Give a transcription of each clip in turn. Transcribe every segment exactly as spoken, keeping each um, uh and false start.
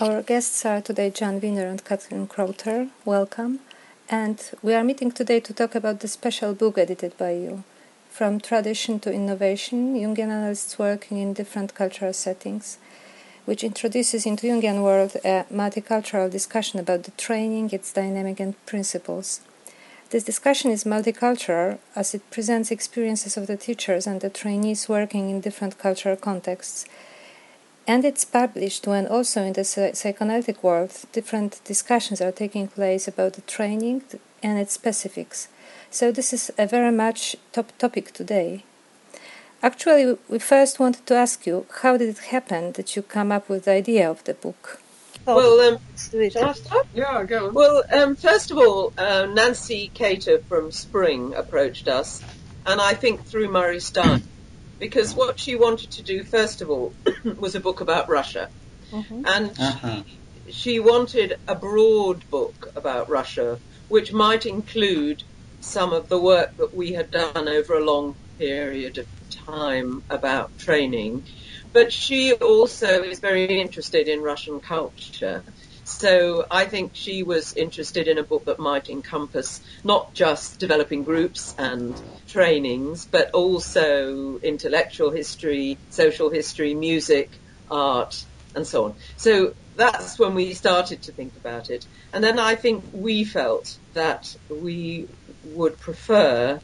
Our guests are today Jan Wiener and Katrin Krauter. Welcome. And we are meeting today to talk about the special book edited by you, From Tradition to Innovation, Jungian Analysts Working in Different Cultural Settings, which introduces into Jungian world a multicultural discussion about the training, its dynamic and principles. This discussion is multicultural as it presents experiences of the teachers and the trainees working in different cultural contexts. And it's published when also in the psychoanalytic world different discussions are taking place about the training and its specifics. So this is a very much top topic today. Actually, we first wanted to ask you, how did it happen that you come up with the idea of the book? Well, um, shall I start? Yeah, go on. Well, um, first of all, uh, Nancy Cater from Spring approached us, and I think through Murray Stein, because what she wanted to do, first of all, was a book about Russia. Mm-hmm. And uh-huh. she, she wanted a broad book about Russia, which might include some of the work that we had done over a long period of time about training. But she also is very interested in Russian culture. So I think she was interested in a book that might encompass not just developing groups and trainings, but also intellectual history, social history, music, art, and so on. So that's when we started to think about it. And then I think we felt that we would prefer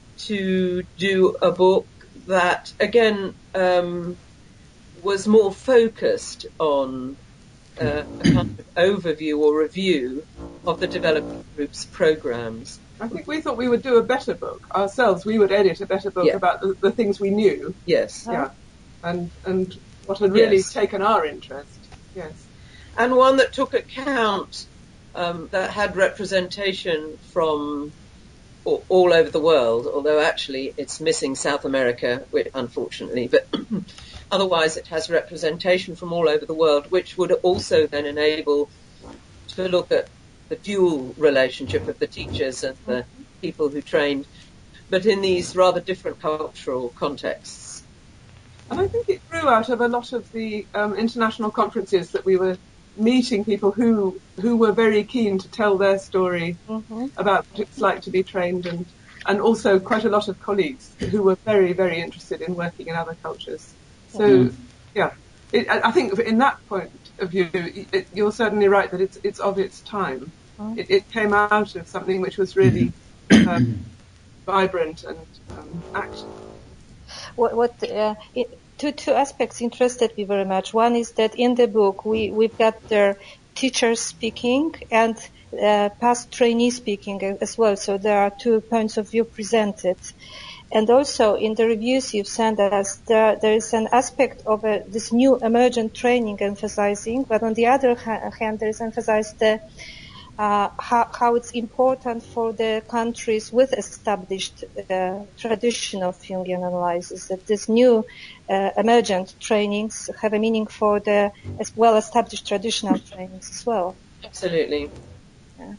to do a book that, again, um, was more focused on uh, a kind of overview or review of the developing group's programs. I think we thought we would do a better book ourselves. We would edit a better book yeah. about the, the things we knew. Yes. Yeah. And and what had really yes. taken our interest. Yes. And one that took account, um, that had representation from all, all over the world, although actually it's missing South America, unfortunately, but otherwise it has representation from all over the world, which would also then enable to look at the dual relationship of the teachers and the people who trained, but in these rather different cultural contexts. And I think it grew out of a lot of the um, international conferences that we were meeting people who who were very keen to tell their story mm-hmm. about what it's like to be trained, and, and also quite a lot of colleagues who were very, very interested in working in other cultures. So, mm. yeah, it, I think in that point of view, it, you're certainly right that it's it's of its time. Mm. It, it came out of something which was really um, vibrant and um, active. What, what uh, it, two two aspects interested me very much. One is that in the book we we've got the teachers speaking and uh, past trainees speaking as well. So there are two points of view presented. And also in the reviews you've sent us, there, there is an aspect of a, this new emergent training emphasizing, but on the other hand, there is emphasized the, uh, how, how it's important for the countries with established uh, tradition of Jungian analysis, that this new uh, emergent trainings have a meaning for the as well-established traditional trainings as well. Absolutely. Yeah.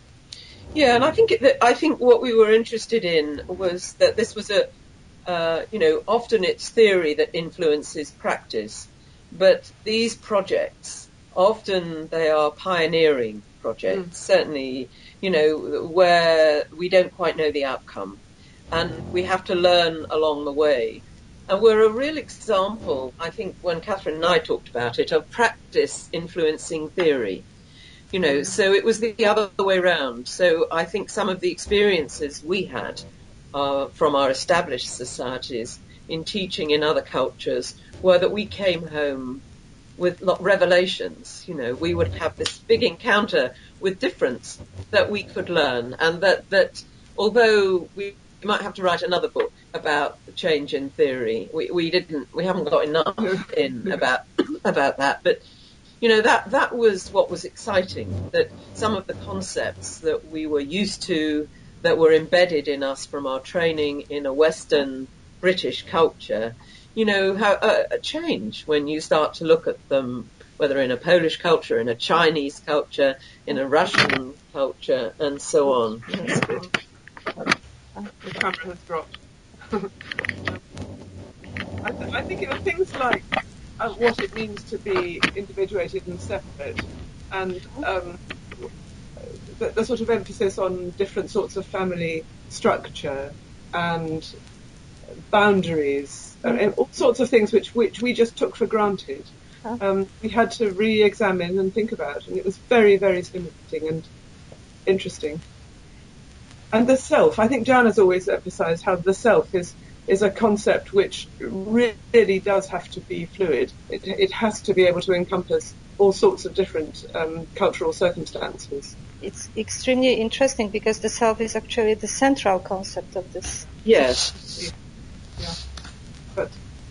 Yeah, and I think that I think what we were interested in was that this was a, uh, you know, often it's theory that influences practice, but these projects, often they are pioneering projects, mm. certainly, you know, where we don't quite know the outcome, and we have to learn along the way. And we're a real example, I think, when Catherine and I talked about it, of practice influencing theory. You know, so it was the other way around. So I think some of the experiences we had uh, from our established societies in teaching in other cultures were that we came home with revelations. You know, we would have this big encounter with difference that we could learn, and that, that although we might have to write another book about the change in theory, we, we didn't, we haven't got enough in about about that, but you know, that, that was what was exciting, that some of the concepts that we were used to, that were embedded in us from our training in a Western British culture, you know, how, uh, change when you start to look at them, whether in a Polish culture, in a Chinese culture, in a Russian culture, and so on. That's good. The camera has dropped. I, th- I think it was things like uh, what it means to be individuated and separate, and um, the, the sort of emphasis on different sorts of family structure and boundaries, mm. and all sorts of things which, which we just took for granted. Um, we had to re-examine and think about, and it was very, very stimulating and interesting. And the self, I think Jan has always emphasised how the self is is a concept which really does have to be fluid. It, it has to be able to encompass all sorts of different um, cultural circumstances. It's extremely interesting because the self is actually the central concept of this. Yes. Yeah. But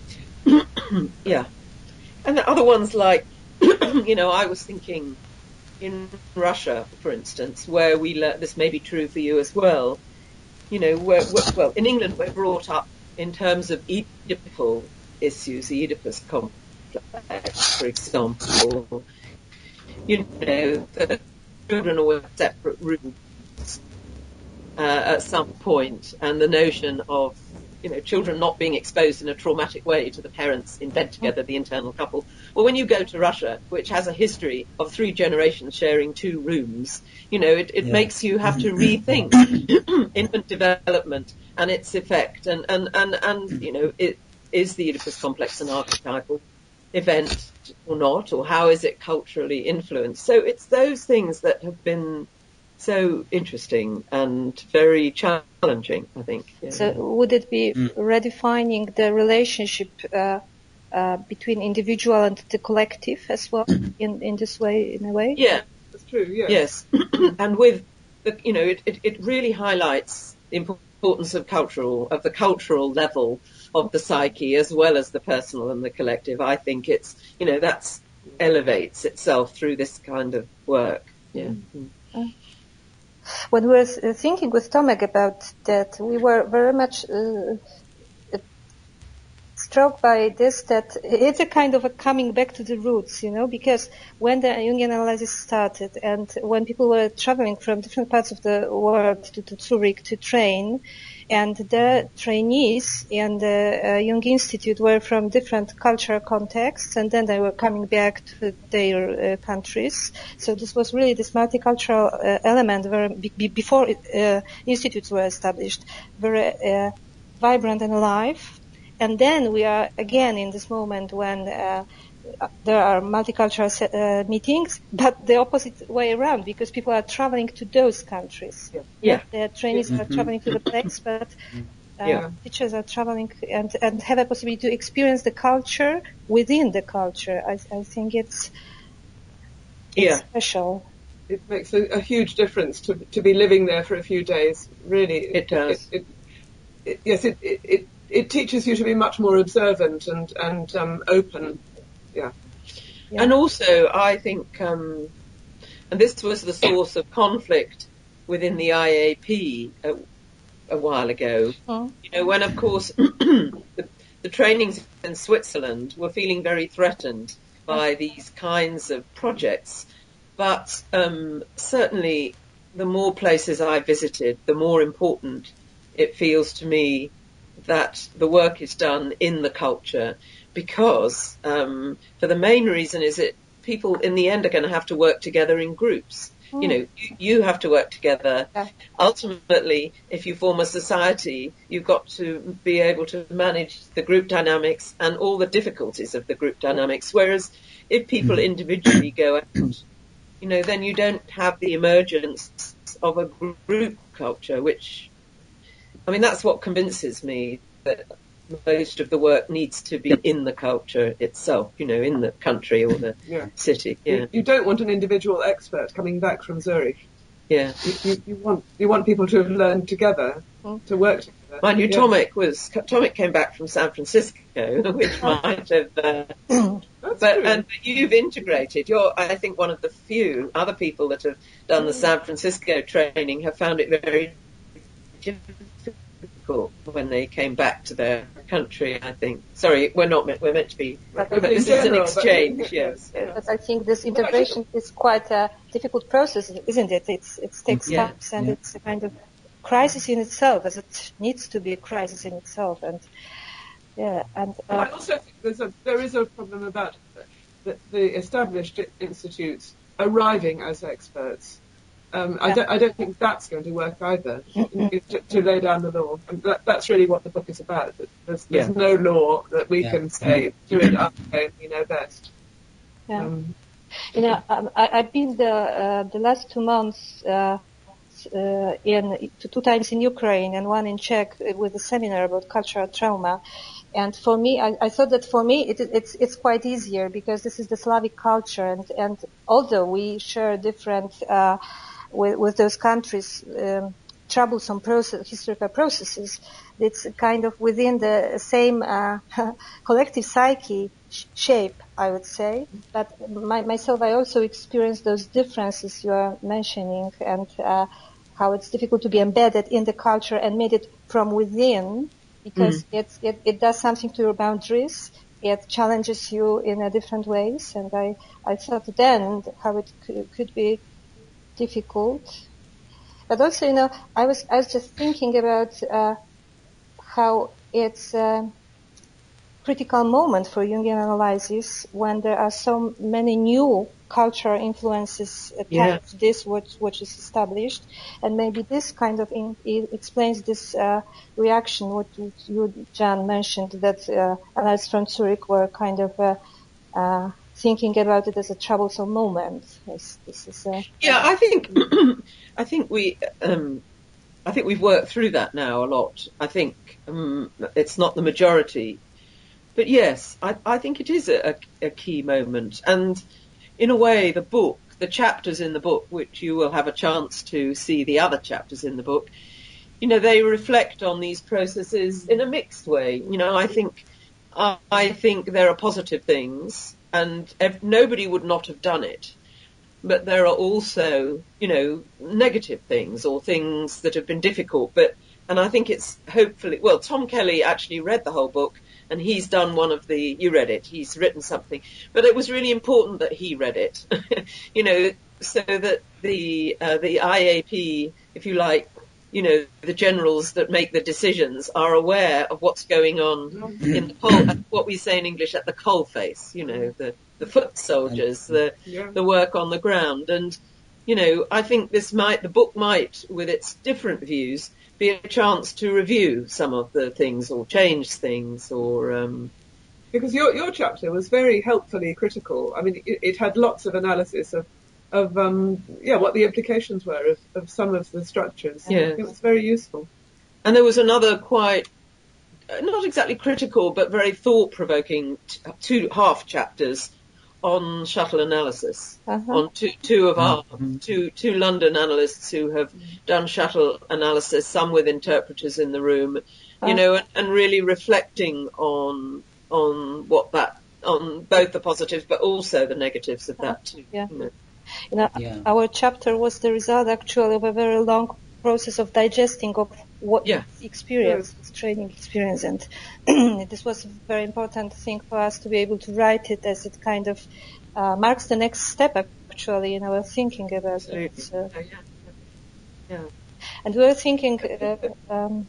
yeah. And the other ones like, you know, I was thinking in Russia, for instance, where we learn, this may be true for you as well, you know, where, where, well, in England we're brought up in terms of Oedipal issues, the Oedipus complex, for example, you know, the children always have separate rooms uh, at some point, and the notion of, you know, children not being exposed in a traumatic way to the parents in bed together, the internal couple. Well, when you go to Russia, which has a history of three generations sharing two rooms, you know, it, it yeah. makes you have to rethink infant development and its effect. And, and, and, and you know, it, is the Oedipus complex an archetypal event or not? Or how is it culturally influenced? So it's those things that have been so interesting and very challenging, I think. Yeah. So would it be mm. redefining the relationship uh, uh, between individual and the collective as well in, in this way, in a way? Yeah, that's true, yeah. Yes. And with, the, you know, it, it, it really highlights the importance of cultural, of the cultural level of the psyche as well as the personal and the collective. I think it's, you know, that's elevates itself through this kind of work. Yeah. Mm. Uh. When we were thinking with Tomek about that, we were very much uh, struck by this, that it's a kind of a coming back to the roots, you know, because when the Jungian analysis started and when people were traveling from different parts of the world to, to Zurich to train, and the trainees in the uh, Jung Institute were from different cultural contexts, and then they were coming back to their uh, countries. So this was really this multicultural uh, element where be- before it, uh, institutes were established, very uh, vibrant and alive. And then we are again in this moment when uh, there are multicultural uh, meetings, but the opposite way around, because people are traveling to those countries. Yeah. yeah. The trainees yeah. are traveling to the place, but uh, yeah. teachers are traveling and, and have a possibility to experience the culture within the culture. I, I think it's, it's yeah. special. It makes a, a huge difference to to be living there for a few days. Really, it, it does. It, it, it, yes, it, it it it teaches you to be much more observant and and um, open. Yeah. yeah. And also, I think, um, and this was the source of conflict within the I A P a, a while ago. Oh. You know, when of course the, the trainings in Switzerland were feeling very threatened by these kinds of projects. But um, certainly the more places I visited, the more important it feels to me that the work is done in the culture, because um, for the main reason is that people in the end are going to have to work together in groups. Mm. You know, you, you have to work together. Yeah. Ultimately, if you form a society, you've got to be able to manage the group dynamics and all the difficulties of the group dynamics. Whereas if people mm. individually go out, you know, then you don't have the emergence of a group culture, which, I mean, that's what convinces me that most of the work needs to be in the culture itself, you know, in the country or the yeah. city. Yeah. You, you don't want an individual expert coming back from Zurich. Yeah. You, you, you want you want people to have learned together, mm. to work together. Mind you, yeah. Tomek was Tomek came back from San Francisco, which might have. Uh, but true. And you've integrated. You're, I think, one of the few other people that have done the San Francisco training have found it very difficult when they came back to their country. I think. Sorry, we're not. Meant, we're meant to be. But this is an exchange. But, yes. yes. But I think this integration is quite a difficult process, isn't it? It's it takes yeah. steps, and yeah. it's a kind of crisis in itself, as it needs to be a crisis in itself. And Yeah, and uh, I also think there's a, there is a problem about the, the established institutes arriving as experts. Um, I, don't, I don't think that's going to work either, to, to lay down the law. And that, that's really what the book is about. There's, there's Yeah. no law that we Yeah. can say, do it our way and we know best. yeah. Um, You know, um, I, I've been the uh, the last two months uh, uh, in two times in Ukraine and one in Czech with a seminar about cultural trauma. And for me, I, I thought that for me it, it's it's quite easier because this is the Slavic culture, and and although we share different uh, with with those countries. Um, troublesome process, historical processes, it's kind of within the same uh, collective psyche sh- shape, I would say. But my, myself, I also experienced those differences you are mentioning, and uh, how it's difficult to be embedded in the culture and made it from within, because Mm. it's, it, it does something to your boundaries. It challenges you in a different ways. And I, I thought then how it could, could be difficult. But also, you know, I was I was just thinking about uh, how it's a critical moment for Jungian analysis when there are so many new cultural influences attached Yeah. to this what what is established, and maybe this kind of in, it explains this uh, reaction. What you, Jan, mentioned, that uh, analysts from Zurich were kind of uh, uh, thinking about it as a troublesome moment. This, this is a, Yeah, I think I think we um, I think we've worked through that now a lot. I think um, it's not the majority, but yes, I, I think it is a, a key moment. And in a way, the book, the chapters in the book, which you will have a chance to see the other chapters in the book, you know, they reflect on these processes in a mixed way. You know, I think I, I think there are positive things, and ev- nobody would not have done it. But there are also, you know, negative things or things that have been difficult. But, and I think it's hopefully, well, Tom Kelly actually read the whole book, and he's done one of the, you read it, he's written something, but it was really important that he read it, you know, so that the, uh, the I A P, if you like, you know, the generals that make the decisions are aware of what's going on in the coal, what we say in English, at the coal face, you know, the, the foot soldiers, the, yeah. the work on the ground. And, you know, I think this might, the book might, with its different views, be a chance to review some of the things or change things or, um, Because your your chapter was very helpfully critical. I mean, it, it had lots of analysis of of um yeah what the implications were of, of some of the structures. Yes. It was very useful. And there was another quite, not exactly critical, but very thought-provoking t- two half chapters on shuttle analysis, uh-huh. on two, two of our, Mhm. two, two London analysts who have done shuttle analysis, some with interpreters in the room, you Uh, know, and, and really reflecting on, on what that, on both the positives, but also the negatives of that too. yeah. You know. You know, Yeah. our chapter was the result actually of a very long process of digesting of what Yeah. experience, this training experience, and this was a very important thing for us to be able to write it, as it kind of uh, marks the next step actually in our thinking about Absolutely. it. So, Yeah, yeah, yeah. and we were thinking. Uh, um,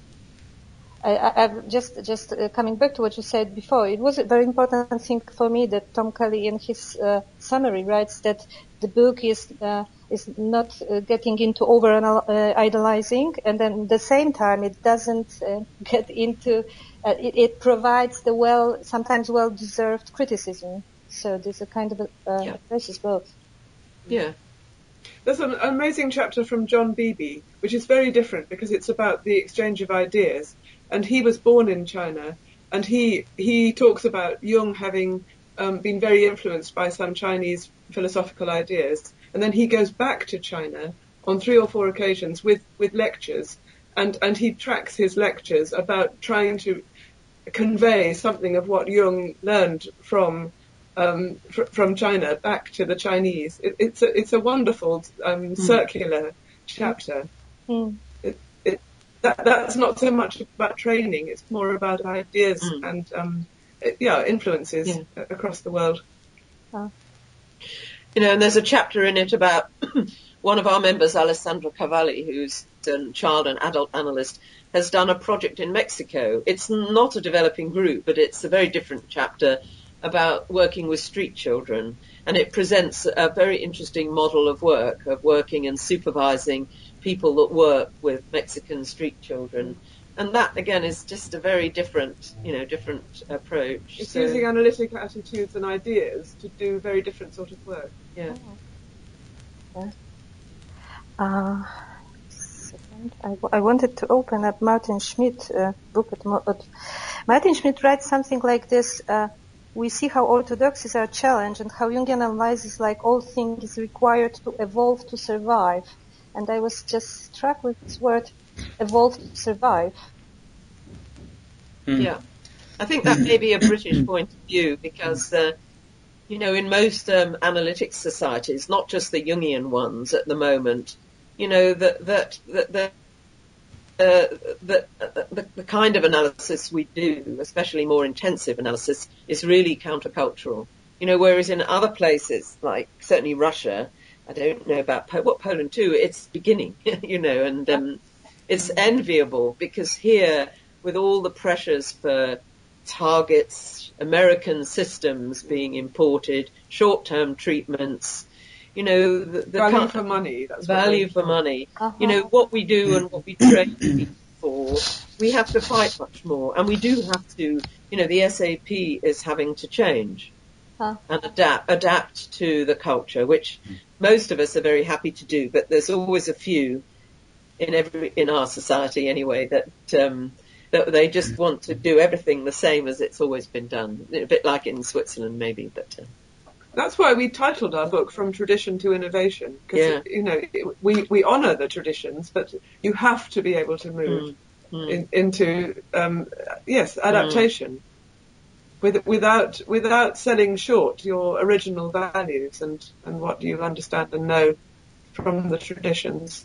I, I, I've just just uh, coming back to what you said before, it was a very important thing for me that Tom Kelly in his uh, summary writes that the book is uh, is not uh, getting into over uh, idolizing, and then at the same time it doesn't uh, get into uh, it, it provides the well sometimes well deserved criticism. So there's a kind of a, uh, Yeah. addresses both. Yeah. There's an amazing chapter from John Beebe, which is very different because it's about the exchange of ideas. And he was born in China, and he he talks about Jung having um, been very influenced by some Chinese philosophical ideas, and then he goes back to China on three or four occasions with with lectures, and and he tracks his lectures about trying to convey something of what Jung learned from um, fr- from China back to the Chinese. It, it's a it's a wonderful um, circular chapter. Mm. It, it, that that's not so much about training; it's more about ideas Mm. and um, it- yeah, influences Yeah. a- across the world. Uh, You know, and there's a chapter in it about one of our members, Alessandro Cavalli, who's a child and adult analyst, has done a project in Mexico. It's not a developing group, but it's a very different chapter about working with street children. And it presents a very interesting model of work, of working and supervising people that work with Mexican street children. And that, again, is just a very different, you know, different approach. It's so, using analytic attitudes and ideas to do very different sort of work. Yeah. Oh. Uh, second. I, w- I wanted to open up Martin Schmidt uh, book. At, Mo- at Martin Schmidt writes something like this. Uh, we see how orthodoxies are challenged and how Jungian analysis, like all things, is required to evolve to survive. And I was just struck with this word, evolve to survive. Mm. Yeah. I think that may be a British point of view because, uh, you know, in most um, analytics societies, not just the Jungian ones at the moment, you know, that that that the uh, the, the the kind of analysis we do, especially more intensive analysis, is really countercultural. You know, whereas in other places, like certainly Russia, I don't know about po- what Poland too, it's beginning, you know, and um, it's enviable because here, with all the pressures for targets, American systems being imported, short-term treatments, you know, the, the value kind for money. That's value for money. Uh-huh. You know, what we do and what we train people for, we have to fight much more. And we do have to, you know, the S A P is having to change huh. and adapt, adapt to the culture, which most of us are very happy to do. But there's always a few in every, in our society anyway, that, um, that they just want to do everything the same as it's always been done. A bit like in Switzerland, maybe, but, uh, that's why we titled our book From Tradition to Innovation, because, yeah. you know, we, we honour the traditions, but you have to be able to move mm. Mm. In, into, um, yes, adaptation, mm. with, without without selling short your original values and, and what you understand and know from the traditions.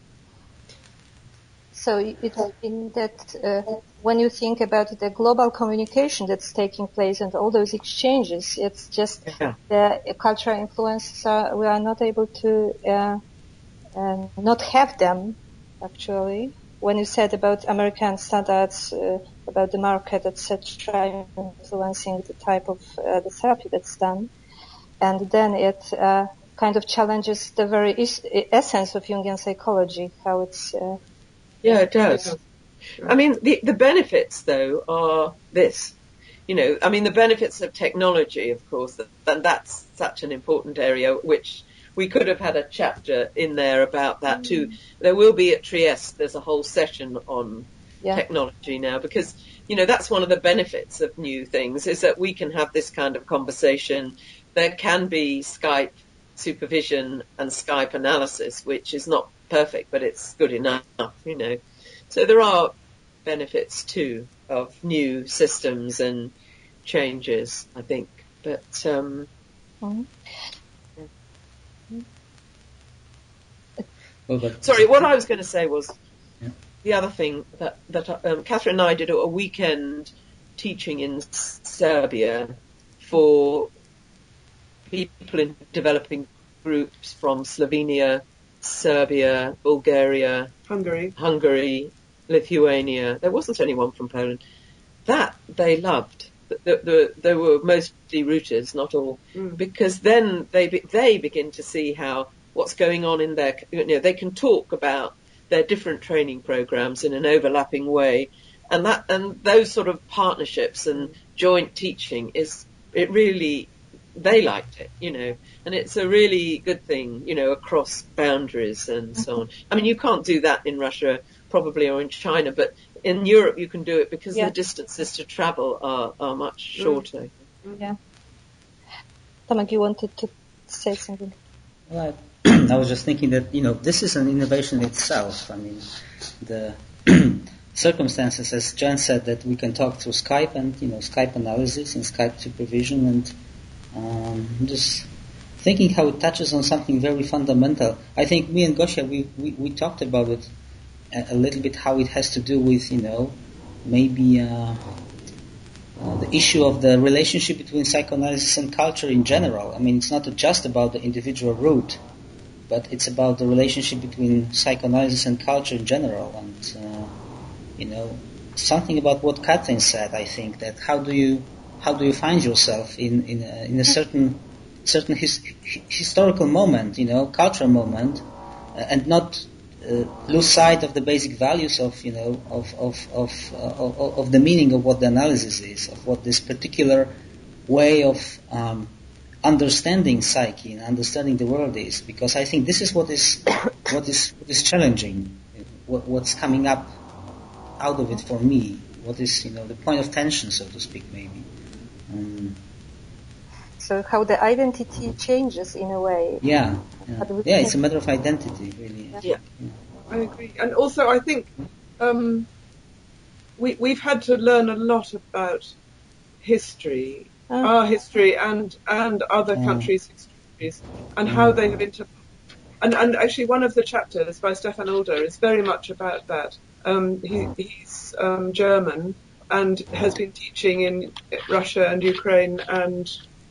So it's in that uh, when you think about the global communication that's taking place and all those exchanges, it's just yeah. the cultural influences are, we are not able to uh, uh, not have them, actually. When you said about American standards, uh, about the market, et cetera, influencing the type of uh, the therapy that's done, and then it uh, kind of challenges the very is- essence of Jungian psychology, how it's uh, Yeah, it does. I mean, the, the benefits, though, are this. You know, I mean, the benefits of technology, of course, and that's such an important area, which we could have had a chapter in there about that, mm. too. There will be at Trieste, there's a whole session on yeah. technology now, because, you know, that's one of the benefits of new things, is that we can have this kind of conversation. There can be Skype supervision and Skype analysis, which is not perfect, but it's good enough, you know. So there are benefits too of new systems and changes, I think. But um, mm-hmm. yeah. well, but sorry, what I was going to say was yeah. the other thing that that um, Catherine and I did a weekend teaching in Serbia for people in developing groups from Slovenia, Serbia, Bulgaria, Hungary, Hungary, Lithuania. There wasn't anyone from Poland. That they loved. The, the, the, they were mostly rooters, not all, mm. because then they they begin to see how what's going on in their. You know, they can talk about their different training programs in an overlapping way, and that and those sort of partnerships and joint teaching is it really. They liked it, you know, and it's a really good thing, you know, across boundaries and so on. I mean, you can't do that in Russia probably or in China, but in Europe you can do it because yeah. the distances to travel are, are much shorter. Mm. Yeah. Tomek, you wanted to say something? Well, I, I was just thinking that, you know, this is an innovation itself. I mean, the circumstances, as Jen said, that we can talk through Skype and, you know, Skype analysis and Skype supervision and Um, just thinking how it touches on something very fundamental. I think me and Gosia, we, we, we talked about it a, a little bit, how it has to do with, you know, maybe uh, uh, the issue of the relationship between psychoanalysis and culture in general. I mean, it's not just about the individual root, but it's about the relationship between psychoanalysis and culture in general. And uh, you know, something about what Catherine said. I think that how do you how do you find yourself in in a, in a certain certain his, historical moment, you know, cultural moment, uh, and not uh, lose sight of the basic values of, you know, of of of, uh, of of the meaning of what the analysis is, of what this particular way of um, understanding psyche and understanding the world is, because I think this is what is what is what is challenging, what, what's coming up out of it for me, what is, you know, the point of tension, so to speak, maybe. Um, So how the identity changes in a way. Yeah, yeah, yeah. It's a matter of identity, really. Yeah, yeah. I agree. And also, I think um, we we've had to learn a lot about history, Oh. our history, and and other Yeah. countries' histories, and Yeah. how they have inter. And and actually, one of the chapters by Stefan Older is very much about that. Um, he, he's um, German and has been teaching in Russia and Ukraine and.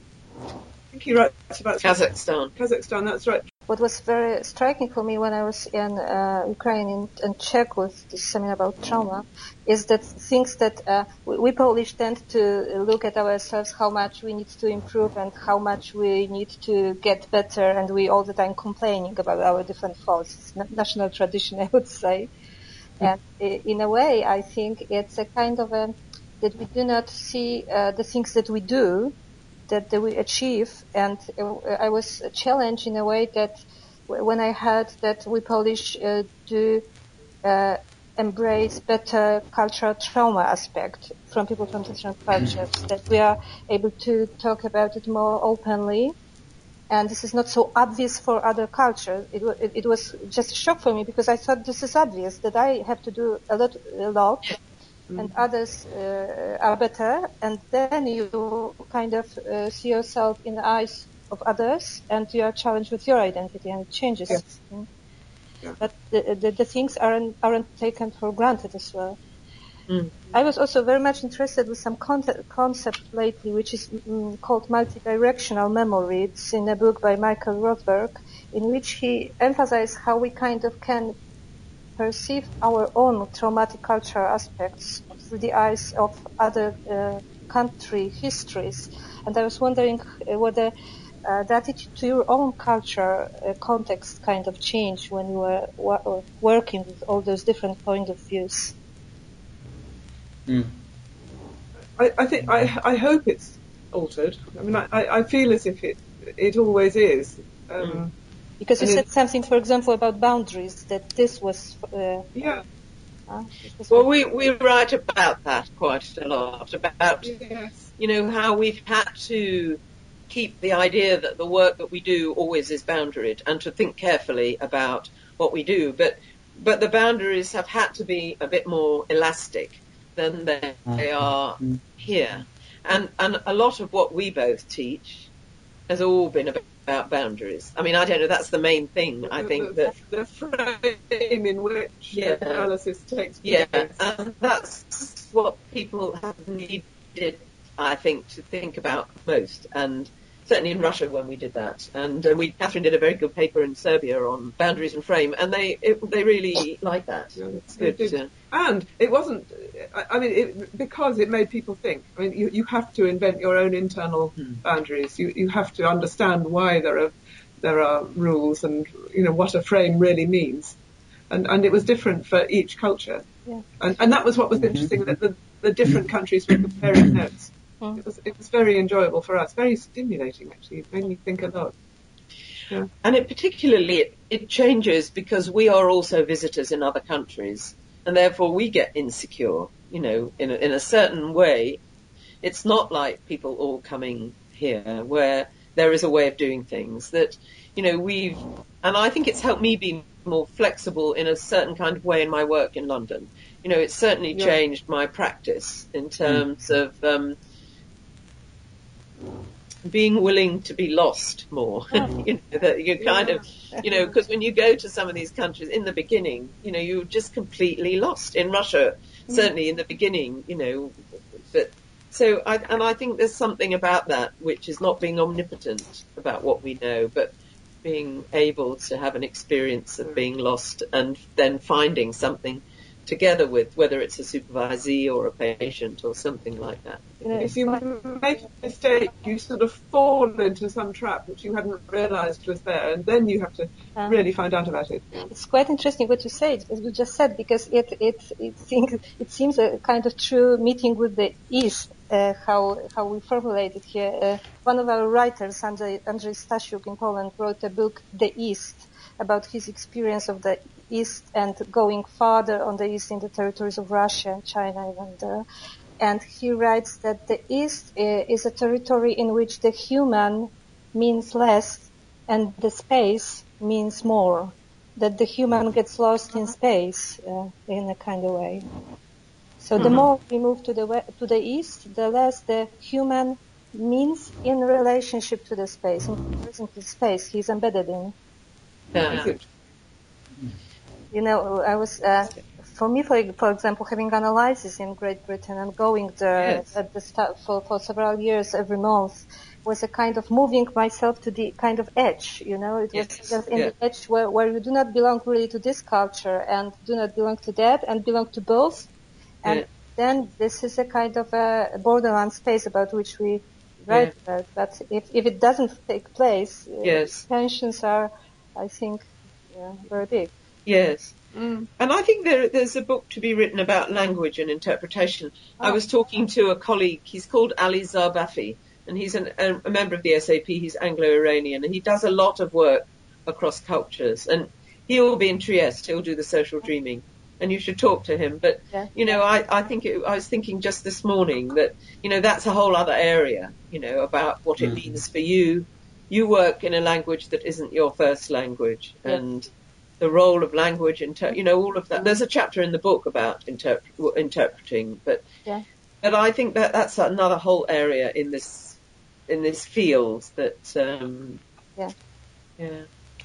I think he writes about Kazakhstan. Kazakhstan, that's right. What was very striking for me when I was in uh, Ukraine and, and Czech with this seminar about trauma is that things that uh, we, we Polish tend to look at ourselves, how much we need to improve and how much we need to get better, and we all the time complaining about our different faults. It's na- national tradition, I would say. And i- in a way, I think it's a kind of a, that we do not see uh, the things that we do, that, that we achieve. And uh, I was challenged in a way that w- when I heard that we Polish uh, do uh, embrace better cultural trauma aspect from people from different cultures, that we are able to talk about it more openly. And this is not so obvious for other cultures. It, wa- it, it was just a shock for me because I thought this is obvious, that I have to do a lot, a lot and others uh, are better, and then you kind of uh, see yourself in the eyes of others, and you are challenged with your identity, and it changes. Yes. Yeah. But the, the, the things aren't aren't taken for granted as well. Mm. I was also very much interested with some concept, concept lately, which is mm, called multidirectional memory. It's in a book by Michael Rothberg, in which he emphasizes how we kind of can perceive our own traumatic cultural aspects through the eyes of other uh, country histories. And I was wondering uh, whether uh, the attitude to your own culture uh, context kind of changed when you were wa- working with all those different point of views. Mm. I, I think I I hope it's altered. I mean, I, I feel as if it it always is. Um, Mm. Because you and said it, something, for example, about boundaries, that this was, uh, yeah, uh, this was Well, we, we write about that quite a lot, about, yes, you know, how we've had to keep the idea that the work that we do always is boundaried and to think carefully about what we do. But, but the boundaries have had to be a bit more elastic than they Uh, are mm. here. And, and a lot of what we both teach has all been about, about boundaries. I mean, I don't know, that's the main thing. I the, think the, that, the frame in which yeah, analysis takes yeah, place. and that's what people have needed, I think, to think about most. And certainly in Russia when we did that, and uh, we Catherine did a very good paper in Serbia on boundaries and frame, and they it, they really like that. Yeah, It's they good. did. To, And it wasn't, I, I mean, it, because it made people think. I mean, you, you have to invent your own internal Hmm. boundaries. You, you have to understand why there are, there are rules and, you know, what a frame really means. And, and it was different for each culture. Yeah. And, and that was what was interesting, that the, the different countries were comparing notes. Mm. It was, it was very enjoyable for us, very stimulating actually. It made me think a lot. Yeah. And it particularly it, it changes because we are also visitors in other countries, and therefore we get insecure. You know, in a, in a certain way, it's not like people all coming here where there is a way of doing things that, you know, we've, and I think it's helped me be more flexible in a certain kind of way in my work in London. You know, it's certainly Yeah. changed my practice in terms of, um, being willing to be lost more. Oh. You know, that you kind Yeah. of, you know, because when you go to some of these countries in the beginning, you know, you're just completely lost. In Russia, certainly in the beginning, you know, but so I, and I think there's something about that which is not being omnipotent about what we know, but being able to have an experience of being lost and then finding something together with, whether it's a supervisee or a patient or something like that. You know, if you make a mistake, you sort of fall into some trap which you hadn't realised was there, and then you have to uh, really find out about it. Yeah. It's quite interesting what you said, as you just said, because it it it seems it seems a kind of true meeting with the East. Uh, how how we formulate it here. Uh, one of our writers, Andrzej, Andrzej Stasiuk in Poland, wrote a book, The East, about his experience of the East and going farther on the East in the territories of Russia and China even there. And he writes that the East is a territory in which the human means less and the space means more. That the human gets lost in space uh, in a kind of way. So the more we move to the we- to the East, the less the human means in relationship to the space, in comparison to the space he's embedded in. Yeah. You know, I was, uh, for me, for, for example, having analysis in Great Britain and going there yes. at the start for, for several years every month was a kind of moving myself to the kind of edge, you know, it was yes. just in yeah. the edge where, where you do not belong really to this culture and do not belong to that and belong to both. And yeah. then this is a kind of a borderland space about which we write yeah. about. But if, if it doesn't take place, yes. uh, tensions are, I think, yeah, very big. Yes. Mm. And I think there, there's a book to be written about language and interpretation. Oh. I was talking to a colleague, he's called Ali Zarbafi, and he's an, a, a member of the S A P, he's Anglo-Iranian, and he does a lot of work across cultures. And he'll be in Trieste, he'll do the social dreaming, and you should talk to him. But, yeah. you know, I, I think it, I was thinking just this morning that, you know, that's a whole other area, you know, about what mm. it means for you. You work in a language that isn't your first language, yeah. and the role of language, inter- you know, all of that. There's a chapter in the book about interp- interpreting, but yeah. but I think that that's another whole area in this in this field that um, yeah yeah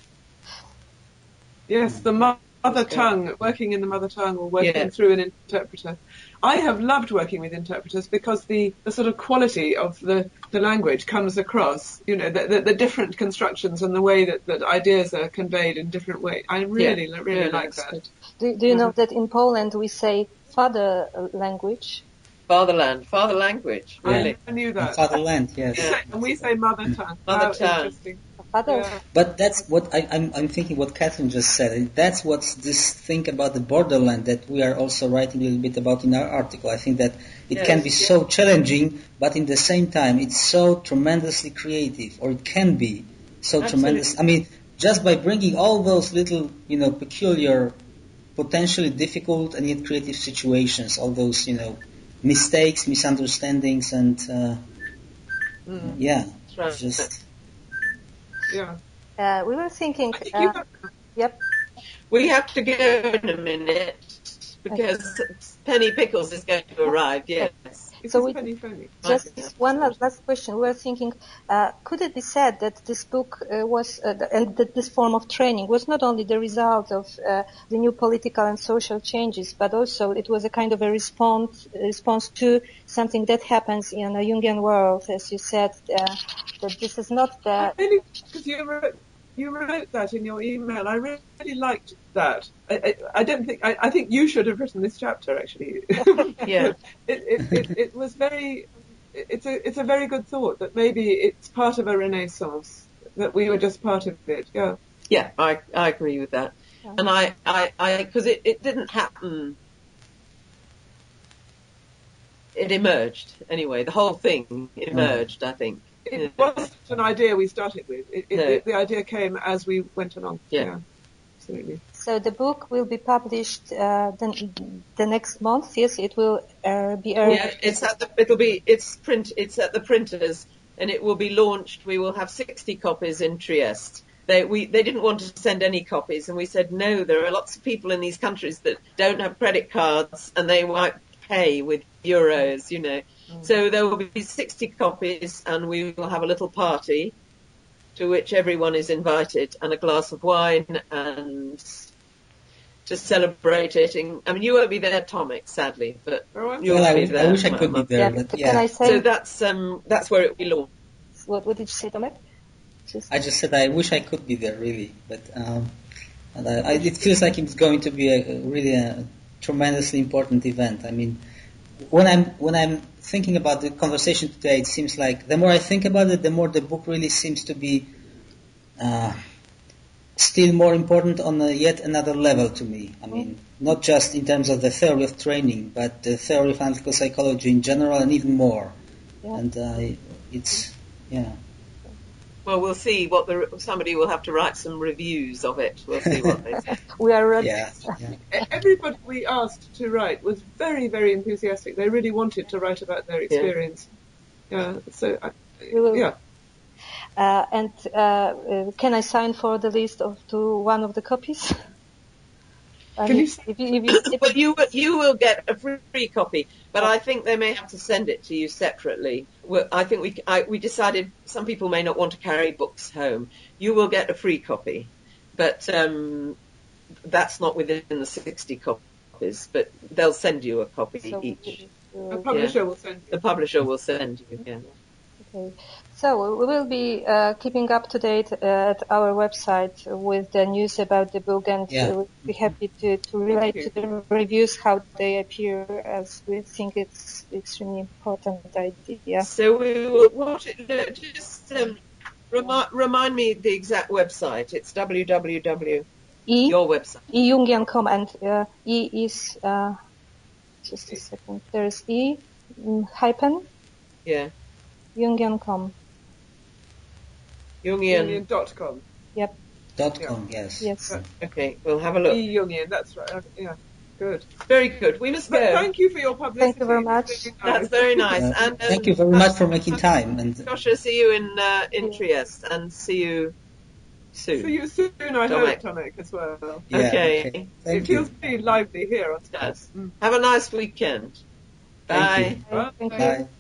yes the mother tongue, working in the mother tongue or working yeah. through an interpreter. I have loved working with interpreters because the, the sort of quality of the, the language comes across, you know, the, the, the different constructions and the way that, that ideas are conveyed in different ways. I really, yeah. really yeah, like that. Good. Do, do you mm-hmm. know that in Poland we say father language? Fatherland, father language, really. I knew that. And fatherland, yes. Yeah. And we say mother tongue. Mother How tongue. Interesting. Yeah. But that's what I, I'm, I'm thinking what Catherine just said. That's what's this thing about the borderland that we are also writing a little bit about in our article. I think that it yes, can be yes. so challenging, but in the same time, it's so tremendously creative, or it can be so Absolutely. tremendous. I mean, just by bringing all those little, you know, peculiar, potentially difficult and yet creative situations, all those, you know, mistakes, misunderstandings, and uh, mm. yeah, right. it's just. Yeah. Uh, we were thinking. Uh, yep. We have to go in a minute because okay. Penny Pickles is going to arrive. Yes. So we, just one last, last question. We were thinking, uh, could it be said that this book uh, was, uh, and that this form of training was not only the result of uh, the new political and social changes, but also it was a kind of a response, a response to something that happens in a Jungian world, as you said, uh, that this is not the... Really, because you wrote, you wrote that in your email. I really, really liked that. I, I, I don't think, I, I think you should have written this chapter, actually. yeah. It, it, it, it was very, it's a, it's a very good thought that maybe it's part of a renaissance, that we were just part of it. Yeah. Yeah, I, I agree with that. Yeah. And I, I, I, cause it, it didn't happen. It emerged anyway. The whole thing emerged, I think. It yeah. wasn't an idea we started with. It, it, no. it, the idea came as we went along. Yeah. yeah. Absolutely. So the book will be published uh, the, the next month. Yes, it will uh, be. Uh, yeah, it's at the. It'll be. It's print. It's at the printers, and it will be launched. We will have sixty copies in Trieste. They we they didn't want to send any copies, and we said no. There are lots of people in these countries that don't have credit cards, and they won't pay with euros. You know, mm. so there will be sixty copies, and we will have a little party to which everyone is invited, and a glass of wine, and to celebrate it. In, I mean, you won't be there, Tomek, sadly, but oh, you'll well, be I, there. I wish I could be there, yeah, but yeah. Can I say? So that's um, that's where it will be launched. What, what did you say, Tomek? Just... I just said I wish I could be there, really, but um, and I, I, it feels like it's going to be a, a really a tremendously important event. I mean, when I'm when I'm thinking about the conversation today, it seems like the more I think about it, the more the book really seems to be uh, still more important on a yet another level to me. I mean, not just in terms of the theory of training, but the theory of analytical psychology in general, and even more. Yeah. And uh, it's yeah. Well, we'll see what the somebody will have to write some reviews of it. We'll see what they say. We are ready. Yeah, yeah. Everybody we asked to write was very, very enthusiastic. They really wanted to write about their experience. Yeah. yeah so, I, yeah. Uh, and uh, uh, can I sign for the list of to one of the copies? Can you? If, if you, if you, if well, you you will get a free copy, but I think they may have to send it to you separately. Well, I think we I, we decided some people may not want to carry books home. You will get a free copy, but um, that's not within the sixty copies. But they'll send you a copy so each. The publisher yeah. will send you. The publisher will send you. Yeah. Okay. So we will be uh, keeping up to date uh, at our website with the news about the book, and yeah. uh, we'll be happy to, to relate to the reviews how they appear, as we think it's extremely important idea. So we will watch it. Just um, remi- remind me the exact website. It's www. E, Your website. E Jungian dot com, and uh, E is uh, just a second. There's E mm, hyphen. Yeah. Jungian dot com. Jungian. Jungian dot com. Yep. Dot com, yes. Yes. Okay, we'll have a look. E Jungian, that's right. Yeah, good. Very good. We must go. But thank you for your publicity. Thank you very much. That's very nice. Uh, and um, thank you very much for making time. And Joshua, see you in uh, in Trieste, and see you soon. See you soon, I Tomek. hope, Tomek, as well. yeah, okay. okay. It Thank feels you. very lively here on Skype. Yes. Have a nice weekend. Thank Bye. you. Thank you. Bye.